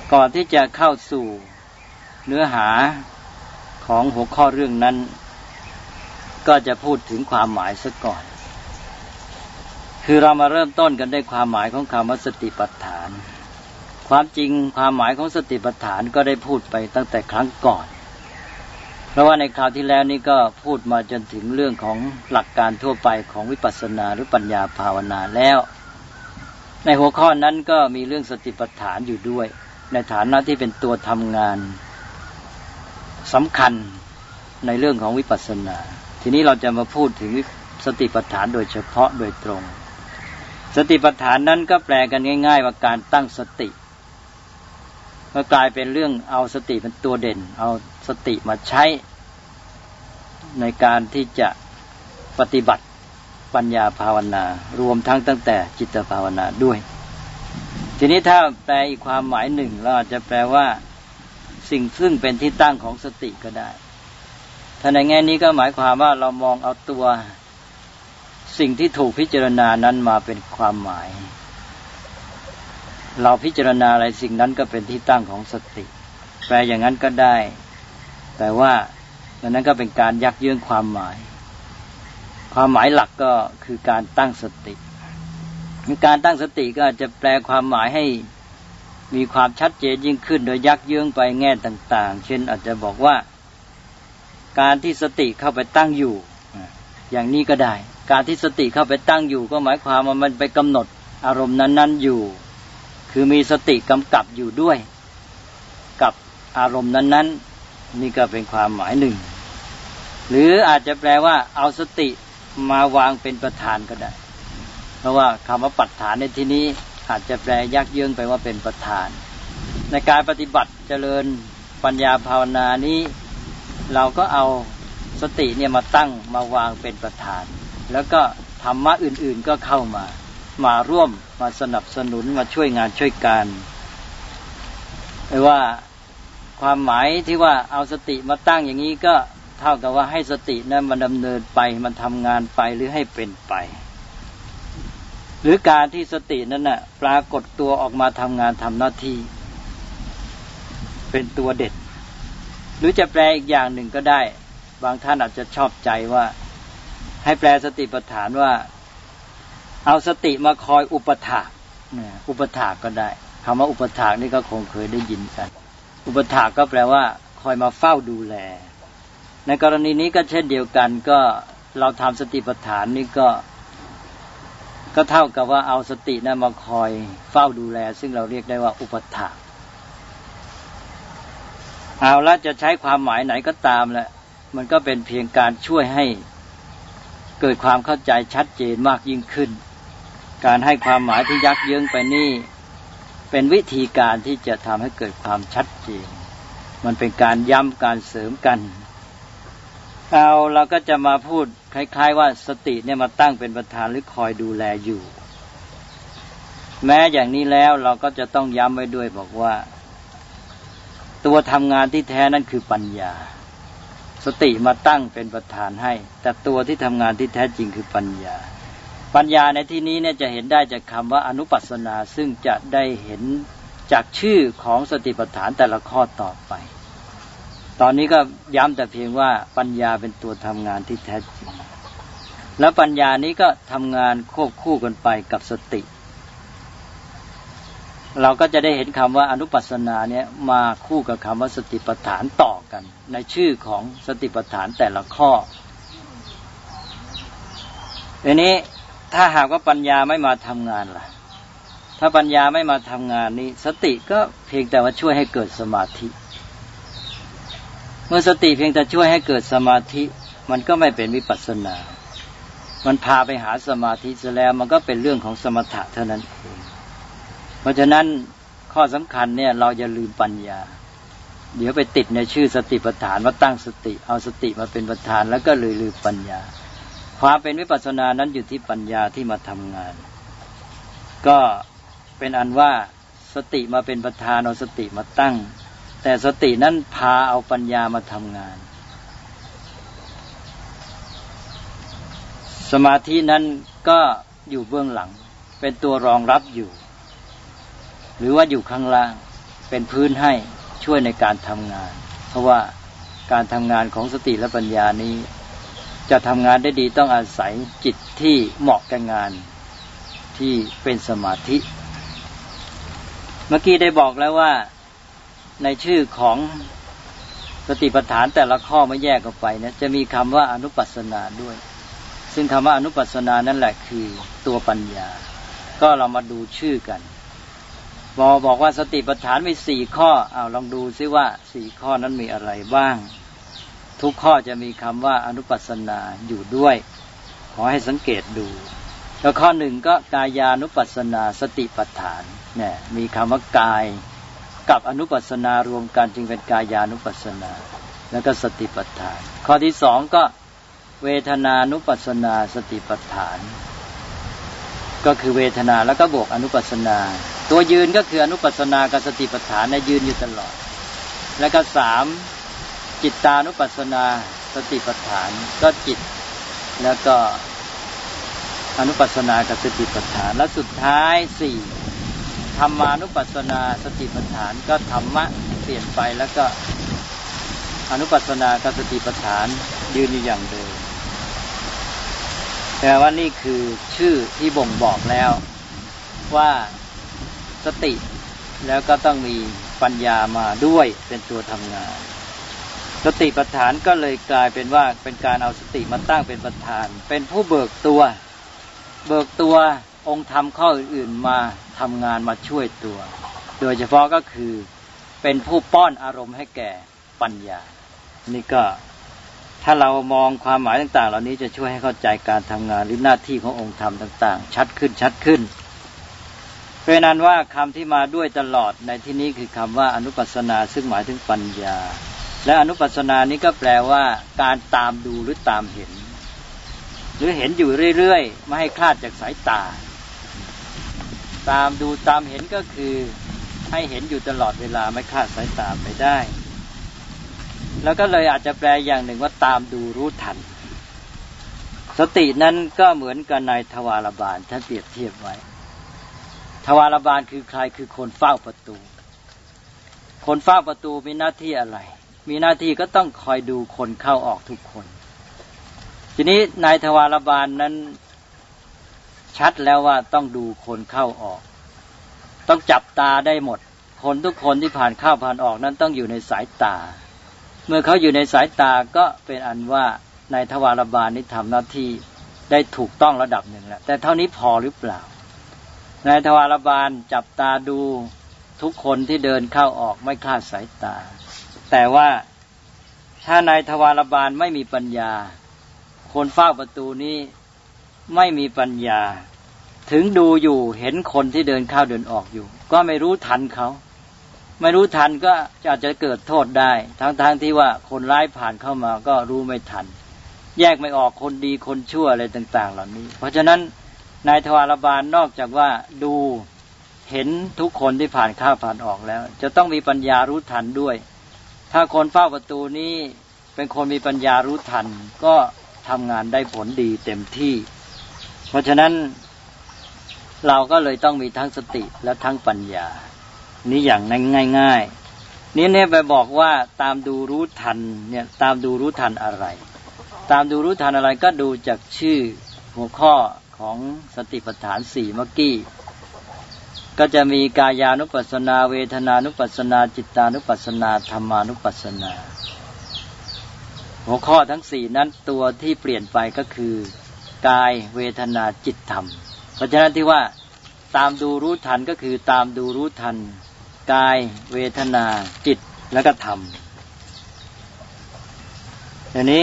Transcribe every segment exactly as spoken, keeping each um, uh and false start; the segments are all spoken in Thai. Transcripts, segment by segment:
ก่อนที่จะเข้าสู่เนื้อหาของหัวข้อเรื่องนั้นก็จะพูดถึงความหมายซะก่อนคือเรามาเริ่มต้นกันด้วยความหมายของคำว่าสติปัฏฐานความจริงความหมายของสติปัฏฐานก็ได้พูดไปตั้งแต่ครั้งก่อนเพราะว่าในคราวที่แล้วนี้ก็พูดมาจนถึงเรื่องของหลักการทั่วไปของวิปัสสนาหรือปัญญาภาวนาแล้วในหัวข้อนั้นก็มีเรื่องสติปัฏฐานอยู่ด้วยในฐานะที่เป็นตัวทำงานสำคัญในเรื่องของวิปัสสนาทีนี้เราจะมาพูดถึงสติปัฏฐานโดยเฉพาะโดยตรงสติปัฏฐานนั้นก็แปลกันง่ายๆว่าการตั้งสติก็กลายเป็นเรื่องเอาสติเป็นตัวเด่นเอาสติมาใช้ในการที่จะปฏิบัติปัญญาภาวนารวมทั้งตั้งแต่จิตภาวนาด้วยทีนี้ถ้าแปลอีกความหมายหนึ่งเราอาจจะแปลว่าสิ่งซึ่งเป็นที่ตั้งของสติก็ได้ถ้าในแง่นี้ก็หมายความว่าเรามองเอาตัวสิ่งที่ถูกพิจารณานั้นมาเป็นความหมายเราพิจารณาอะไรสิ่งนั้นก็เป็นที่ตั้งของสติแปลอย่างนั้นก็ได้แต่ว่านั้นก็เป็นการยักเยื้องความหมายความหมายหลักก็คือการตั้งสติการตั้งสติก็อาจจะแปลความหมายให้มีความชัดเจนยิ่งขึ้นโดยยักเยื้องไปแง่ต่างๆเช่นอาจจะบอกว่าการที่สติเข้าไปตั้งอยู่อย่างนี้ก็ได้การที่สติเข้าไปตั้งอยู่ก็หมายความว่ามันไปกำหนดอารมณ์นั้นๆอยู่คือมีสติกำกับอยู่ด้วยกับอารมณ์นั้นๆนี่ก็เป็นความหมายหนึ่งหรืออาจจะแปลว่าเอาสติมาวางเป็นประธานก็ได้เพราะว่าคำว่าปัฏฐานในที่นี้อาจจะแปลยักเยื้องไปว่าเป็นประธานในการปฏิบัติเจริญปัญญาภาวนานี้เราก็เอาสติเนี่ยมาตั้งมาวางเป็นประธานแล้วก็ธรรมะอื่นๆก็เข้ามามาร่วมมาสนับสนุนมาช่วยงานช่วยการไม่ว่าความหมายที่ว่าเอาสติมาตั้งอย่างนี้ก็เท่ากับว่าให้สตินั้นมันดำเนินไปมันทำงานไปหรือให้เป็นไปหรือการที่สตินั้นน่ะปรากฏตัวออกมาทำงานทำหน้าที่เป็นตัวเด่นหรือจะแปลอีกอย่างหนึ่งก็ได้บางท่านอาจจะชอบใจว่าให้แปลสติปัฏฐานว่าเอาสติมาคอยอุปถากเนี่ยอุปถากก็ได้คำว่าอุปถากนี่ก็คงเคยได้ยินกันอุปถากก็แปลว่าคอยมาเฝ้าดูแลในกรณีนี้ก็เช่นเดียวกันก็เราทำสติปัฏฐานนี่ก็ก็เท่ากับว่าเอาสตินั้นมาคอยเฝ้าดูแลซึ่งเราเรียกได้ว่าอุปถากเอาละจะใช้ความหมายไหนก็ตามแหละมันก็เป็นเพียงการช่วยให้เกิดความเข้าใจชัดเจนมากยิ่งขึ้นการให้ความหมายที่ยักเยื้องไปนี่เป็นวิธีการที่จะทำให้เกิดความชัดเจนมันเป็นการย้ำการเสริมกันเอาเราก็จะมาพูดคล้ายๆว่าสติเนี่ยมาตั้งเป็นประธานหรือคอยดูแลอยู่แม้อย่างนี้แล้วเราก็จะต้องย้ำไว้ด้วยบอกว่าตัวทำงานที่แท้นั้นคือปัญญาสติมาตั้งเป็นประธานให้แต่ตัวที่ทำงานที่แท้จริงคือปัญญาปัญญาในที่นี้เนี่ยจะเห็นได้จากคำว่าอนุปัสสนาซึ่งจะได้เห็นจากชื่อของสติปัฏฐานแต่ละข้อต่อไปตอนนี้ก็ย้ำแต่เพียงว่าปัญญาเป็นตัวทำงานที่แท้จริงแล้วปัญญานี้ก็ทำงานควบคู่กันไปกับสติเราก็จะได้เห็นคำว่าอนุปัสสนาเนี่ยมาคู่กับคำว่าสติปัฏฐานต่อกันในชื่อของสติปัฏฐานแต่ละข้อทีนี้ถ้าหากว่าปัญญาไม่มาทำงานล่ะถ้าปัญญาไม่มาทำงานนี้สติก็เพียงแต่ว่าช่วยให้เกิดสมาธิเมื่อสติเพียงแต่ช่วยให้เกิดสมาธิมันก็ไม่เป็นวิปัสสนามันพาไปหาสมาธิซะแล้วมันก็เป็นเรื่องของสมถะเท่านั้นเองเพราะฉะนั้นข้อสำคัญเนี่ยเราอย่าลืมปัญญาเดี๋ยวไปติดในชื่อสติปัฏฐานว่าตั้งสติเอาสติมาเป็นประธานแล้วก็เลยลืมปัญญาความเป็นวิปัสสนานั้นอยู่ที่ปัญญาที่มาทำงานก็เป็นอันว่าสติมาเป็นประธานเอาสติมาตั้งแต่สตินั้นพาเอาปัญญามาทำงานสมาธินั้นก็อยู่เบื้องหลังเป็นตัวรองรับอยู่หรือว่าอยู่ข้างล่างเป็นพื้นให้ช่วยในการทำงานเพราะว่าการทำงานของสติและปัญญานี้จะทำงานได้ดีต้องอาศัยจิตที่เหมาะกับงานที่เป็นสมาธิเมื่อกี้ได้บอกแล้วว่าในชื่อของสติปัฏฐานแต่ละข้อไม่แยกออกไปนะจะมีคำว่าอนุปัสสนาด้วยซึ่งคำว่าอนุปัสสนานั่นแหละคือตัวปัญญาก็เรามาดูชื่อกันบอบอกว่าสติปัฏฐานมีสี่ข้อเอาลองดูซิว่าสี่ข้อนั้นมีอะไรบ้างทุกข้อจะมีคำว่าอนุปัสสนาอยู่ด้วยขอให้สังเกตดูแล้วข้อหนึ่งก็กายานุปัสสนาสติปัฏฐานเนี่ยมีคำว่ากายกับอนุปัสสนารวมกันจึงเป็นกายานุปัสสนาแล้วก็สติปัฏฐานข้อที่สองก็เวทนานุปัสสนาสติปัฏฐานก็คือเวทนาแล้วก็บวกอนุปัสสนาตัวยืนก็คืออนุปัสสนากับสติปัฏฐานเนี่ยยืนอยู่ตลอดแล้วก็สามจิตตานุปัสสนาสติปัฏฐานก็จิตแล้วก็อนุปัสสนากับสติปัฏฐานและสุดท้ายสี่ธรรมานุปัสสนาสติปัฏฐานก็ธรรมะเปลี่ยนไปแล้วก็อนุปัสสนากับสติปัฏฐานยืนอยู่อย่างเดิมแต่ว่านี่คือชื่อที่บ่งบอกแล้วว่าสติแล้วก็ต้องมีปัญญามาด้วยเป็นตัวทำงานสติปัฏฐานก็เลยกลายเป็นว่าเป็นการเอาสติมาตั้งเป็นประธานเป็นผู้เบิกตัวเบิกตัวองค์ธรรมข้ออื่นๆมาทำงานมาช่วยตัวโดยเฉพาะก็คือเป็นผู้ป้อนอารมณ์ให้แก่ปัญญานี่ก็ถ้าเรามองความหมายต่างๆเหล่านี้จะช่วยให้เข้าใจการทำงานหรือหน้าที่ขององค์ธรรมต่างๆชัดขึ้นชัดขึ้นเพราะนั้นว่าคำที่มาด้วยตลอดในที่นี้คือคำว่าอนุปัสสนาซึ่งหมายถึงปัญญาและอนุปัสสนานี้ก็แปลว่าการตามดูหรือตามเห็นหรือเห็นอยู่เรื่อยๆไม่ให้คลาดจากสายตาตามดูตามเห็นก็คือให้เห็นอยู่ตลอดเวลาไม่คลาดสายตาไปได้แล้วก็เลยอาจจะแปลอย่างหนึ่งว่าตามดูรู้ทันสตินั้นก็เหมือนกับนายทวารบาลท่านเปรียบเทียบไว้ทวารบาลคือใครคือคนเฝ้าประตูคนเฝ้าประตูมีหน้าที่อะไรมีหน้าที่ก็ต้องคอยดูคนเข้าออกทุกคนทีนี้นายทวารบาลนั้นชัดแล้วว่าต้องดูคนเข้าออกต้องจับตาได้หมดคนทุกคนที่ผ่านเข้าผ่านออกนั้นต้องอยู่ในสายตาเมื่อเขาอยู่ในสายตาก็เป็นอันว่านายทวารบาลนี้ทำหน้าที่ได้ถูกต้องระดับหนึ่งแล้วแต่เท่านี้พอหรือเปล่านายทวารบาลจับตาดูทุกคนที่เดินเข้าออกไม่คลาดสายตาแต่ว่าถ้านายทวารบาลไม่มีปัญญาคนเฝ้าประตูนี้ไม่มีปัญญาถึงดูอยู่เห็นคนที่เดินเข้าเดินออกอยู่ก็ไม่รู้ทันเขาไม่รู้ทันก็อาจจะเกิดโทษได้ทั้งๆ ท, ที่ว่าคนร้ายผ่านเข้ามาก็รู้ไม่ทันแยกไม่ออกคนดีคนชั่วอะไรต่างๆเหล่านี้เพราะฉะนั้นนายทวารบาลนอกจากว่าดูเห็นทุกคนที่ผ่านเข้าผ่านออกแล้วจะต้องมีปัญญารู้ทันด้วยถ้าคนเฝ้าประตูนี้เป็นคนมีปัญญารู้ทันก็ทำงานได้ผลดีเต็มที่เพราะฉะนั้นเราก็เลยต้องมีทั้งสติและทั้งปัญญานี่อย่างง่ายๆนี่เนี่ยไปบอกว่าตามดูรู้ทันเนี่ยตามดูรู้ทันอะไรตามดูรู้ทันอะไรก็ดูจากชื่อหัวข้อของสติปัฏฐานสี่เมื่อกี้ก็จะมีกายานุปัสสนาเวทนานุปัสสนาจิตตานุปัสสนาธรรมานุปัสสนาหัวข้อทั้งสี่นั้นตัวที่เปลี่ยนไปก็คือกายเวทนาจิตธรรมเพราะฉะนั้นที่ว่าตามดูรู้ทันก็คือตามดูรู้ทันกายเวทนาจิตแล้วก็ธรรมอย่างนี้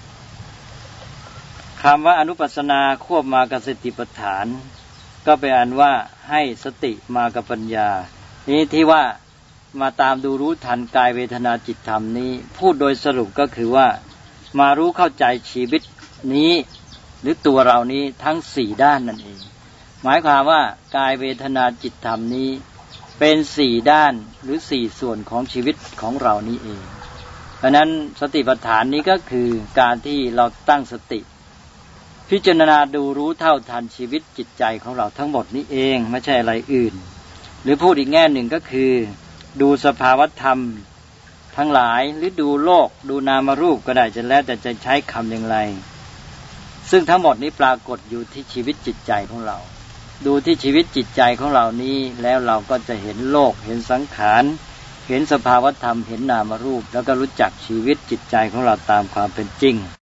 คำว่าอนุปัสสนาควบมากับสติปัฏฐานก็เป็นอันว่าให้สติมากับปัญญานี้ที่ว่ามาตามดูรู้ทันกายเวทนาจิตธรรมนี้พูดโดยสรุปก็คือว่ามารู้เข้าใจชีวิตนี้หรือตัวเรานี้ทั้งสี่ด้านนั่นเองหมายความว่ากายเวทนาจิตธรรมนี้เป็นสี่ด้านหรือสี่ส่วนของชีวิตของเรานี้เองเพราะนั้นสติปัฏฐานนี้ก็คือการที่เราตั้งสติพิจารณาดูรู้เท่าทันชีวิตจิตใจของเราทั้งหมดนี้เองไม่ใช่อะไรอื่นหรือพูดอีกแง่หนึ่งก็คือดูสภาวธรรมทั้งหลายหรือดูโลกดูนามรูปก็ได้จะแล้วแต่จะใช้คำอย่างไรซึ่งทั้งหมดนี้ปรากฏอยู่ที่ชีวิตจิตใจของเราดูที่ชีวิตจิตใจของเรานี้แล้วเราก็จะเห็นโลกเห็นสังขารเห็นสภาวธรรมเห็นนามรูปแล้วก็รู้จักชีวิตจิตใจของเราตามความเป็นจริง